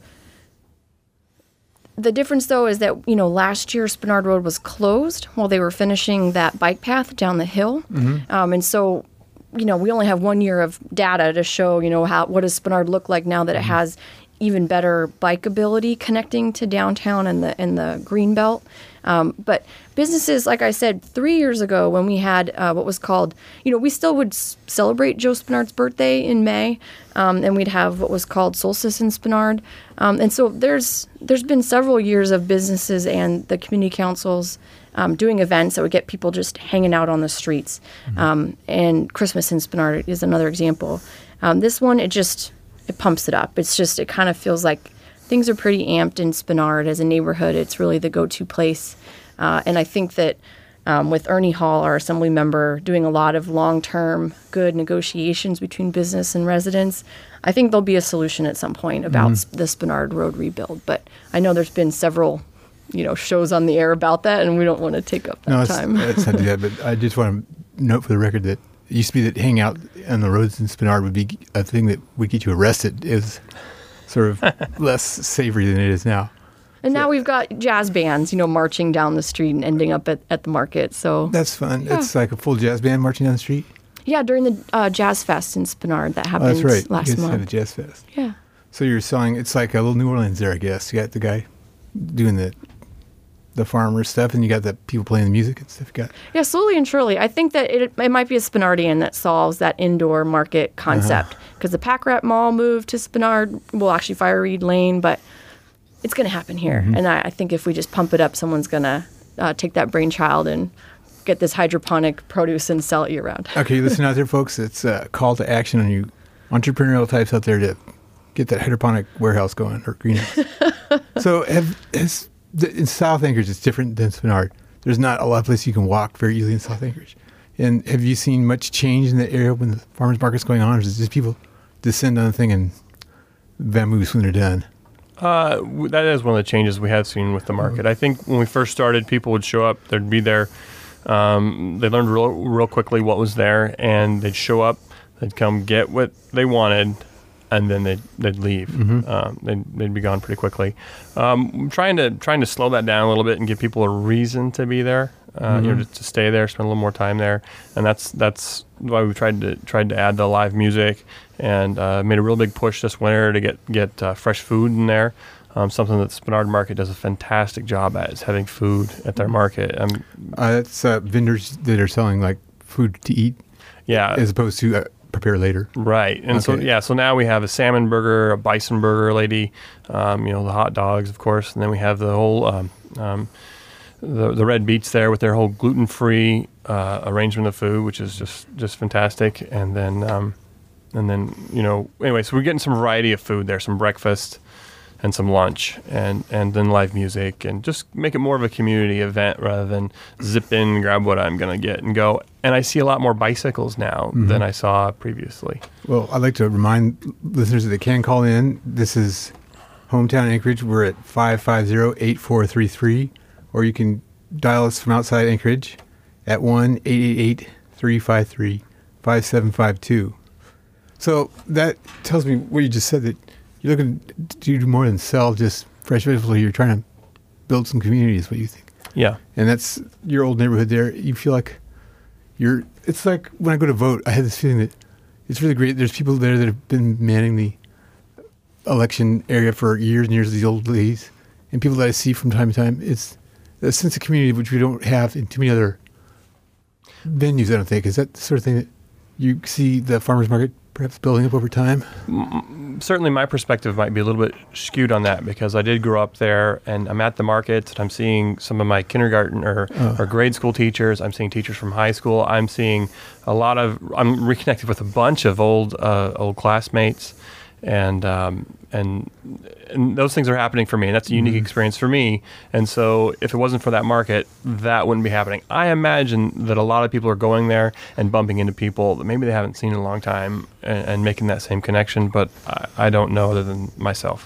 the difference, though, is that, last year Spenard Road was closed while they were finishing that bike path down the hill. And so, we only have 1 year of data to show, what does Spenard look like now that it has even better bike ability connecting to downtown and the green belt. But businesses, like I said, 3 years ago when we had what was called, we still would celebrate Joe Spenard's birthday in May, and we'd have what was called Solstice in Spenard. And so there's been several years of businesses and the community councils doing events that would get people just hanging out on the streets. And Christmas in Spenard is another example. This one, it pumps it up. It kind of feels like things are pretty amped in Spenard as a neighborhood. It's really the go-to place. And I think that with Ernie Hall, our assembly member, doing a lot of long-term good negotiations between business and residents, I think there'll be a solution at some point about the Spenard Road rebuild. But I know there's been several, shows on the air about that, and we don't want to take up that time. No, it's not do that, but I just want to note for the record that it used to be that hanging out on the roads in Spenard would be a thing that would get you arrested. Is sort of less savory than it is now. And now we've got jazz bands, marching down the street and ending up at the market. So that's fun. Yeah. It's like a full jazz band marching down the street. Yeah, during the Jazz Fest in Spenard that happened that's right. last you guys month. have the Jazz Fest. Yeah. So you're selling. It's like a little New Orleans there, I guess. You got the guy doing the farmer stuff, and you got the people playing the music and stuff. Yeah, slowly and surely. I think that it might be a Spenardian that solves that indoor market concept, because the Pack Rat Mall moved to Spenard. Well, actually, Fire Reed Lane, but it's going to happen here. And I think if we just pump it up, someone's going to take that brainchild and get this hydroponic produce and sell it year-round. Okay, listen out there, folks. It's a call to action on you entrepreneurial types out there to get that hydroponic warehouse going or greenhouse. So in South Anchorage, it's different than Spenard. There's not a lot of places you can walk very easily in South Anchorage. And have you seen much change in the area when the farmers market's going on, or is it just people descend on the thing and vamoose when they're done? That is one of the changes we have seen with the market. I think when we first started, people would show up, they'd be there. They learned real quickly what was there, and they'd show up, they'd come get what they wanted, and then they'd leave. They'd be gone pretty quickly. Trying to slow that down a little bit and give people a reason to be there, to stay there, spend a little more time there, and that's why we tried to add the live music and made a real big push this winter to get fresh food in there. Something that the Spenard Market does a fantastic job at is having food at their market. That's vendors that are selling like food to eat, as opposed to prepare later. Right. And so now we have a salmon burger, a bison burger lady, the hot dogs, of course, and then we have the whole the Red Beets there with their whole gluten-free arrangement of food, which is just fantastic. And then anyway, so we're getting some variety of food there, some breakfast and some lunch, and then live music, and just make it more of a community event rather than zip in and grab what I'm going to get and go. And I see a lot more bicycles now than I saw previously. Well, I'd like to remind listeners that they can call in. This is Hometown Anchorage. We're at 550-8433, or you can dial us from outside Anchorage at 1-888-353-5752. So that tells me what you just said, that you're looking to do more than sell just fresh vegetables. You're trying to build some community is what you think. Yeah. And that's your old neighborhood there. You feel like it's like when I go to vote, I have this feeling that it's really great. There's people there that have been manning the election area for years and years, these old ladies, and people that I see from time to time. It's a sense of community which we don't have in too many other venues, I don't think. Is that the sort of thing that you see the farmers market perhaps building up over time? Certainly my perspective might be a little bit skewed on that, because I did grow up there, and I'm at the market, and I'm seeing some of my kindergarten or grade school teachers. I'm seeing teachers from high school. I'm seeing I'm reconnected with a bunch of old classmates, and those things are happening for me, and that's a unique experience for me. And so if it wasn't for that market, that wouldn't be happening. I imagine that a lot of people are going there and bumping into people that maybe they haven't seen in a long time and making that same connection, but I don't know other than myself.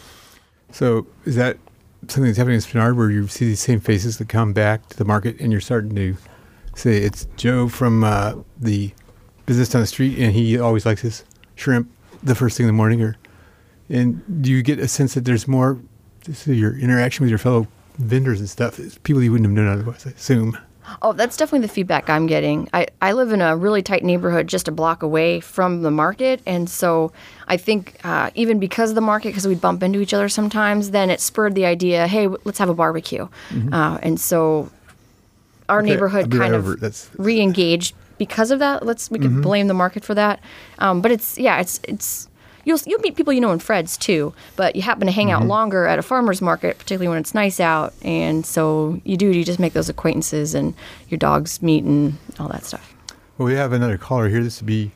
So is that something that's happening in Spenard where you see these same faces that come back to the market and you're starting to say it's Joe from the business down the street and he always likes his shrimp the first thing in the morning? And do you get a sense that there's more, just your interaction with your fellow vendors and stuff, is people you wouldn't have known otherwise, I assume? Oh, that's definitely the feedback I'm getting. I live in a really tight neighborhood just a block away from the market. And so I think even because of the market, because we'd bump into each other sometimes, then it spurred the idea, hey, let's have a barbecue. And so our neighborhood kind of re-engaged because of that. We could blame the market for that. But it's you'll meet people you know in Fred's too, but you happen to hang out longer at a farmer's market, particularly when it's nice out. And so you just make those acquaintances and your dogs meet and all that stuff. Well, we have another caller here. This would be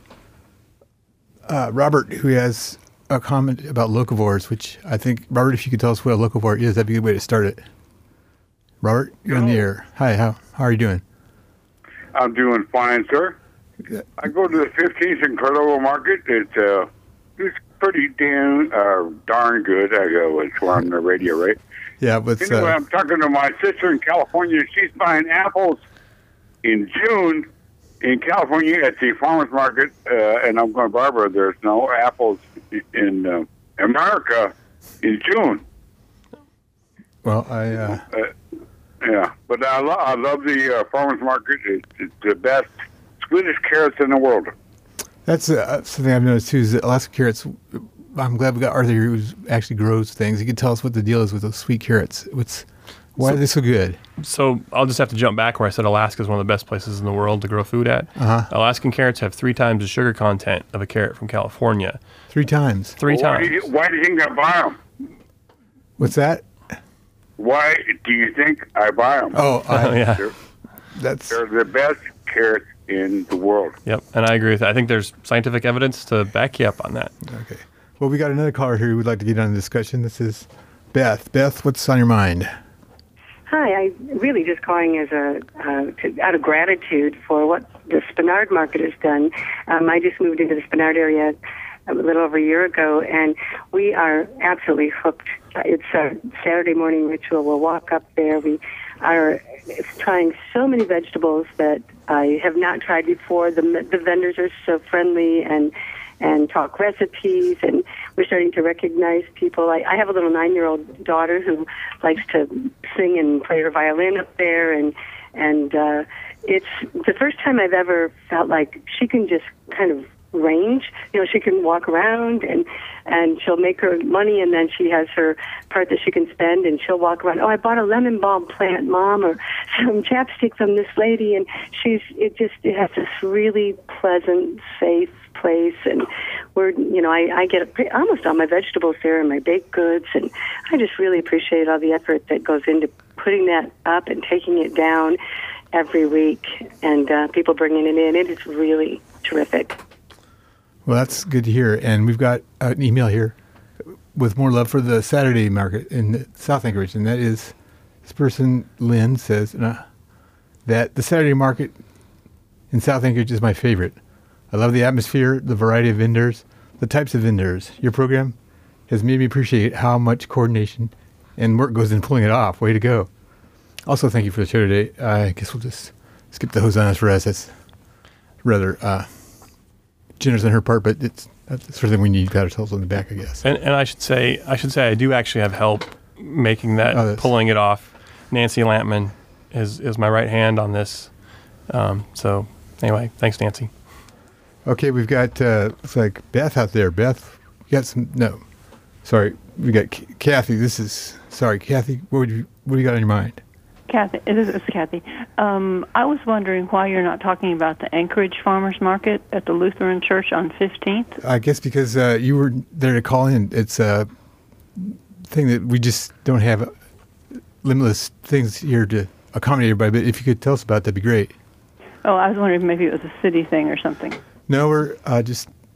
Robert, who has a comment about locavores, which I think, Robert, if you could tell us what a locavore is, that'd be a good way to start it. Robert, you're on the air. Hi, how are you doing? I'm doing fine, sir. I go to the 15th in Cordova Market. It's pretty darn good. I go, it's on the radio, right? Yeah, but anyway, I'm talking to my sister in California. She's buying apples in June in California at the farmers market, and I'm going, Barbara, there's no apples in America in June. Well, yeah, but I love the farmers market. It's the best Swedish carrots in the world. That's something I've noticed too. Is that Alaska carrots? I'm glad we got Arthur here, who actually grows things. He can tell us what the deal is with those sweet carrots. Why are they so good? So I'll just have to jump back where I said Alaska is one of the best places in the world to grow food at. Alaskan carrots have 3 times the sugar content of a carrot from California. 3 times. 3 times. Why do you think I buy them? What's that? Why do you think I buy them? Yeah. They're the best carrots in the world. Yep, and I agree with that. I think there's scientific evidence to back you up on that. Okay. Well, we got another caller here who would like to get on the discussion. This is Beth. Beth, what's on your mind? Hi, I really just calling as out of gratitude for what the Spenard market has done. I just moved into the Spenard area a little over a year ago, and we are absolutely hooked. It's a Saturday morning ritual. We'll walk up there. We are trying so many vegetables that I have not tried before. The vendors are so friendly and talk recipes, and we're starting to recognize people. I have a little 9-year-old daughter who likes to sing and play her violin up there, and it's the first time I've ever felt like she can just kind of range. She can walk around and she'll make her money, and then she has her part that she can spend, and she'll walk around. Oh, I bought a lemon balm plant, Mom, or some chapstick from this lady, and it has this really pleasant, safe place, and I get almost all my vegetables there and my baked goods, and I just really appreciate all the effort that goes into putting that up and taking it down every week, and people bringing it in. It is really terrific. Well, that's good to hear. And we've got an email here with more love for the Saturday market in South Anchorage. And that is, this person, Lynn, says that the Saturday market in South Anchorage is my favorite. I love the atmosphere, the variety of vendors, the types of vendors. Your program has made me appreciate how much coordination and work goes in pulling it off. Way to go. Also, thank you for the show today. I guess we'll just skip the hosannas for us. That's rather generous on her part, but that's the sort of thing we need to pat ourselves on the back, I guess. And I should say I do actually have help making that, pulling it off. Nancy Lampman is my right hand on this. So anyway, thanks, Nancy. Okay, we've got looks like Beth out there. Beth, you got some? No, sorry, we got Kathy. Kathy. What do you got on your mind? Kathy, this is Kathy. I was wondering why you're not talking about the Anchorage Farmers Market at the Lutheran Church on 15th. I guess because you were there to call in. It's a thing that we just don't have limitless things here to accommodate everybody. But if you could tell us about that, that'd be great. Oh, I was wondering if maybe it was a city thing or something. No, we're just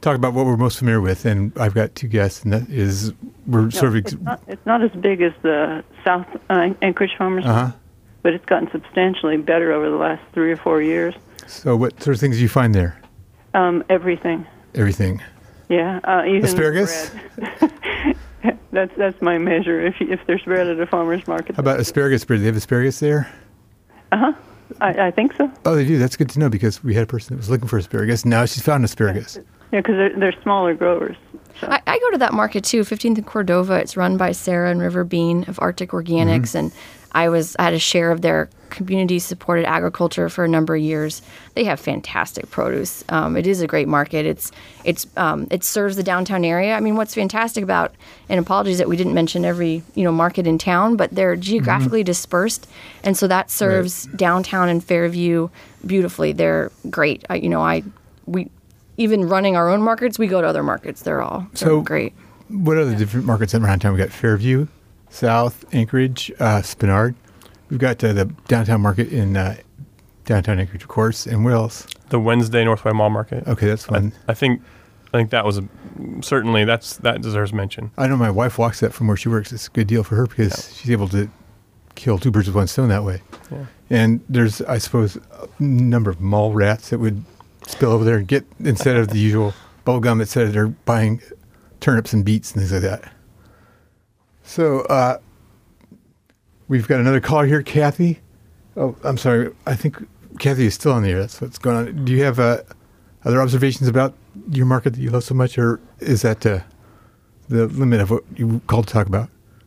talk about what we're most familiar with. And I've got two guests, and that is It's not as big as the South Anchorage Farmers Market, but it's gotten substantially better over the last 3 or 4 years. So what sort of things do you find there? Everything. Everything. Yeah, even asparagus. Bread. that's my measure. If there's bread at a farmer's market. How about asparagus bread? Do they have asparagus there? I think so. Oh, they do. That's good to know because we had a person that was looking for asparagus. Now she's found asparagus. Yeah, because they're smaller growers. So. I go to that market too, 15th and Cordova. It's run by Sarah and River Bean of Arctic Organics, and I had a share of their community-supported agriculture for a number of years. They have fantastic produce. It is a great market. It serves the downtown area. I mean, what's fantastic about, and apologies that we didn't mention every market in town, but they're geographically dispersed, and so that serves downtown and Fairview beautifully. They're great. We even running our own markets, we go to other markets. They're great. What are the different markets around town? We got Fairview, South Anchorage, Spenard. We've got the downtown market in downtown Anchorage, of course, and what else? The Wednesday Northway Mall Market. Okay, that's fun. I think that was certainly that deserves mention. I know my wife walks that from where she works. It's a good deal for her because she's able to kill two birds with one stone that way. Yeah. And there's, I suppose, a number of mall rats that would spill over there and get, instead of the usual bubble gum, instead they're buying turnips and beets and things like that. So we've got another caller here, Kathy. Oh, I'm sorry. I think Kathy is still on the air. That's what's going on. Do you have other observations about your market that you love so much, or is that the limit of what you called to talk about?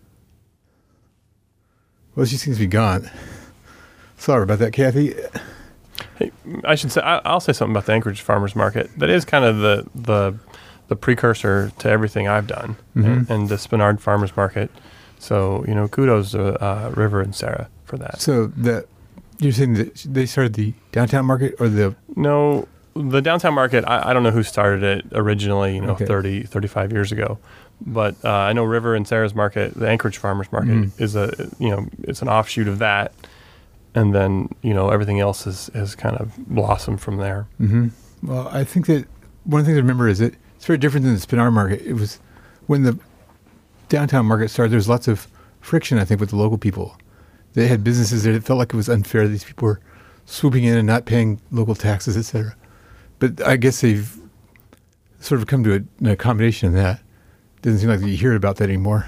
Well, she seems to be gone. Sorry about that, Kathy. Hey, I should say I'll say something about the Anchorage Farmers Market. That is kind of the precursor to everything I've done, and the Spenard Farmers Market. So kudos to River and Sarah for that. So you're saying that they started the downtown market, or No, the downtown market. I don't know who started it originally. 30, 35 years ago. But I know River and Sarah's market, the Anchorage Farmers Market, is it's an offshoot of that. And then, everything else has kind of blossomed from there. Mm-hmm. Well, I think that one of the things to remember is that it's very different than the Spenard market. It was when the downtown market started, there was lots of friction, I think, with the local people. They had businesses there. It felt like it was unfair. These people were swooping in and not paying local taxes, et cetera. But I guess they've sort of come to an accommodation of that. Doesn't seem like you hear about that anymore.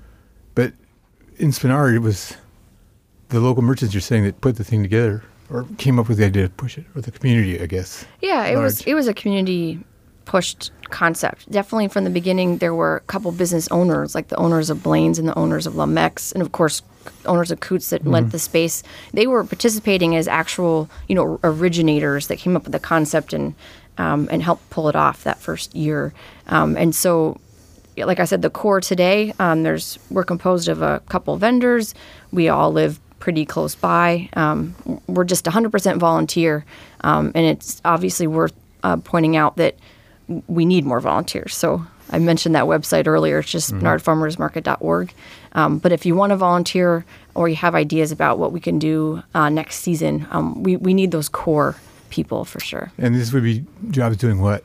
But in Spenard, it was the local merchants, you're saying, that put the thing together or came up with the idea to push it, or the community, I guess. Yeah, it was a community pushed concept. Definitely from the beginning, there were a couple business owners, like the owners of Blaine's and the owners of Lamex, and of course, owners of Coots that lent the space. They were participating as actual, originators that came up with the concept and helped pull it off that first year. And so, like I said, the core today, we're composed of a couple vendors. We all live pretty close by. We're just 100% volunteer, and it's obviously worth pointing out that we need more volunteers. So I mentioned that website earlier. It's just SpenardFarmersMarket.org. But if you want to volunteer or you have ideas about what we can do next season, we need those core people for sure. And this would be jobs doing what?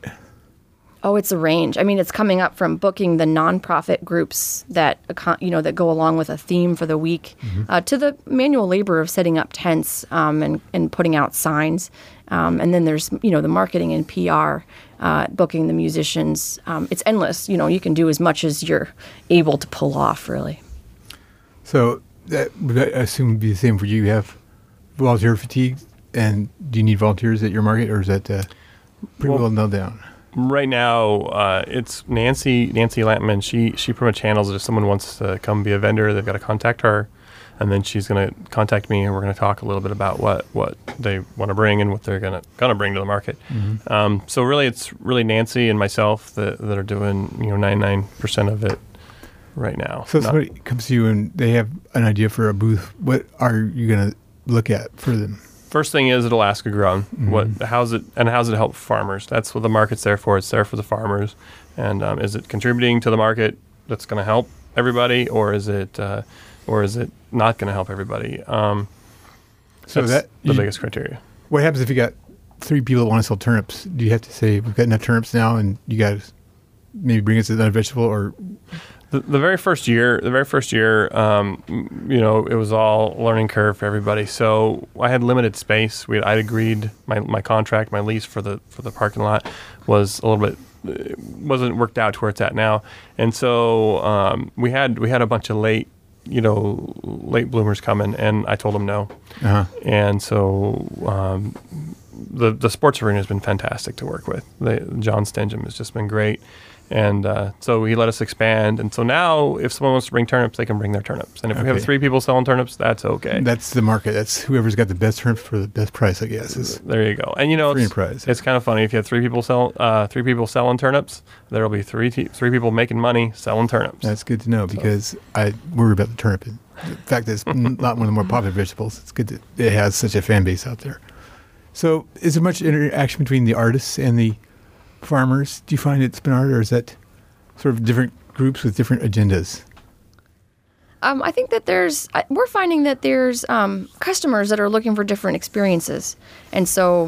Oh, it's a range. I mean, it's coming up from booking the nonprofit groups that that go along with a theme for the week, to the manual labor of setting up tents and putting out signs, and then there's the marketing and PR, booking the musicians. It's endless. You can do as much as you're able to pull off, really. So that would, I assume, would be the same for you. You have volunteer fatigue, and do you need volunteers at your market, or is that pretty well nailed down? Right now, it's Nancy Lampman. She pretty much handles it. If someone wants to come be a vendor, they've got to contact her, and then she's going to contact me, and we're going to talk a little bit about what they want to bring and what they're going to bring to the market. So really, it's really Nancy and myself that are doing 99% of it right now. So if somebody comes to you and they have an idea for a booth, what are you going to look at for them? First thing is Alaska grown. How's it help farmers? That's what the market's there for. It's there for the farmers. And is it contributing to the market that's going to help everybody, or is it not going to help everybody? So that's the biggest criteria. What happens if you got 3 people that want to sell turnips, do you have to say, we've got enough turnips now and you guys maybe bring us another vegetable? Or the very first year, it was all learning curve for everybody. So I had limited space. I'd agreed my contract, my lease for the parking lot was a little bit, wasn't worked out to where it's at now. And so we had a bunch of late bloomers coming, and I told them no. Uh-huh. And so the sports arena has been fantastic to work with. John Stingham has just been great. And so he let us expand. And so now if someone wants to bring turnips, they can bring their turnips. And if we have 3 people selling turnips, that's okay. That's the market. That's whoever's got the best turnips for the best price, I guess. There you go. And it's kind of funny. If you have 3 people selling turnips, there will be three people making money selling turnips. That's good to know because I worry about the turnip. In fact, it's not one of the more popular vegetables. It's good that it has such a fan base out there. So is there much interaction between the artists and the farmers, do you find at Spenard, or is that sort of different groups with different agendas? I think that we're finding that there's customers that are looking for different experiences. And so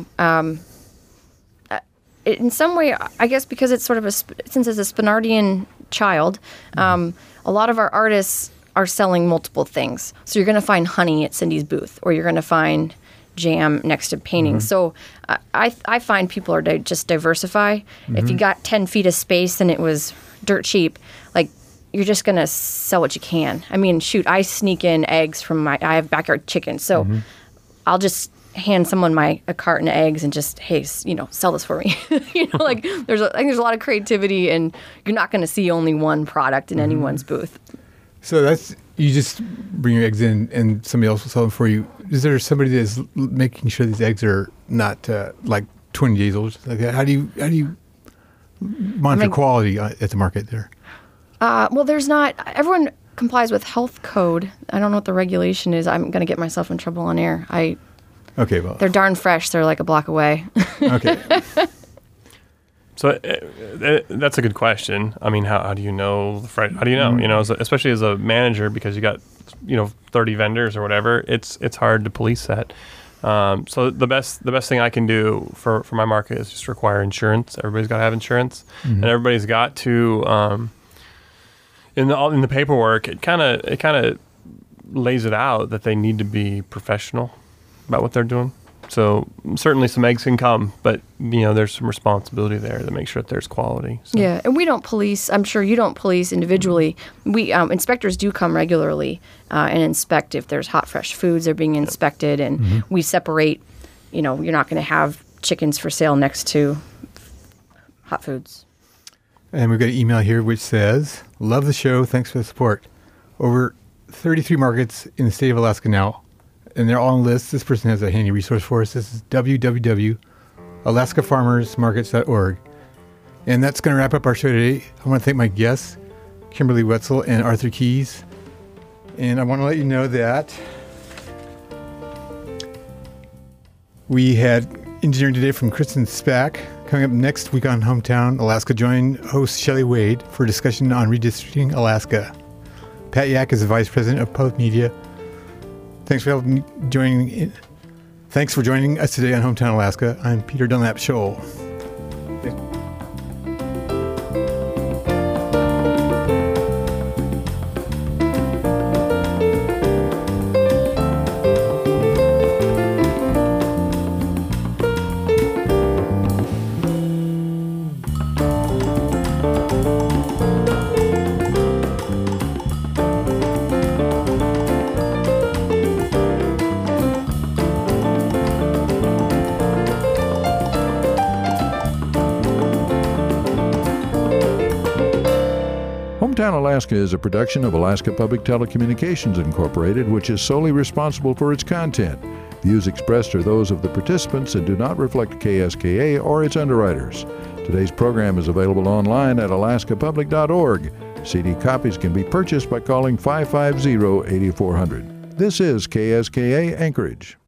in some way, I guess because it's sort of since it's a Spenardian child, a lot of our artists are selling multiple things. So you're going to find honey at Cindy's booth, or you're going to find jam next to painting. Mm-hmm. So I find people are just diversify. Mm-hmm. If you got 10 feet of space and it was dirt cheap, like you're just going to sell what you can. I mean, shoot, I sneak in eggs from I have backyard chickens. So I'll just hand someone a carton of eggs and just, hey, sell this for me. Like I think there's a lot of creativity, and you're not going to see only one product in anyone's booth. So you just bring your eggs in and somebody else will sell them for you. Is there somebody that's making sure these eggs are not like 20 days old? Like how do you monitor quality at the market there? Well, there's not. Everyone complies with health code. I don't know what the regulation is. I'm going to get myself in trouble on air. Okay, well, they're darn fresh. They're like a block away. Okay. So that's a good question. I mean, how do you know how do you know? Especially as a manager, because you got 30 vendors or whatever. It's hard to police that. So the best thing I can do for my market is just require insurance. Everybody's got to have insurance, and everybody's got to in the paperwork. It kind of lays it out that they need to be professional about what they're doing. So certainly some eggs can come, but there's some responsibility there to make sure that there's quality. So. Yeah, and we don't police. I'm sure you don't police individually. We inspectors do come regularly and inspect if there's hot, fresh foods. They're being inspected, and we separate. You're not going to have chickens for sale next to hot foods. And we've got an email here which says, "Love the show. Thanks for the support. Over 33 markets in the state of Alaska now. And they're all on lists. This person has a handy resource for us. This is www.alaskafarmersmarkets.org. And that's going to wrap up our show today. I want to thank my guests, Kimberly Wetzel and Arthur Keys. And I want to let you know that we had engineering today from Kristen Spack. Coming up next week on Hometown Alaska, join host Shelley Wade for a discussion on redistricting Alaska. Pat Yak is the Vice President of Public Media. Thanks for joining us today on Hometown Alaska. I'm Peter Dunlap Scholl. Hometown Alaska is a production of Alaska Public Telecommunications Incorporated, which is solely responsible for its content. Views expressed are those of the participants and do not reflect KSKA or its underwriters. Today's program is available online at alaskapublic.org. CD copies can be purchased by calling 550-8400. This is KSKA Anchorage.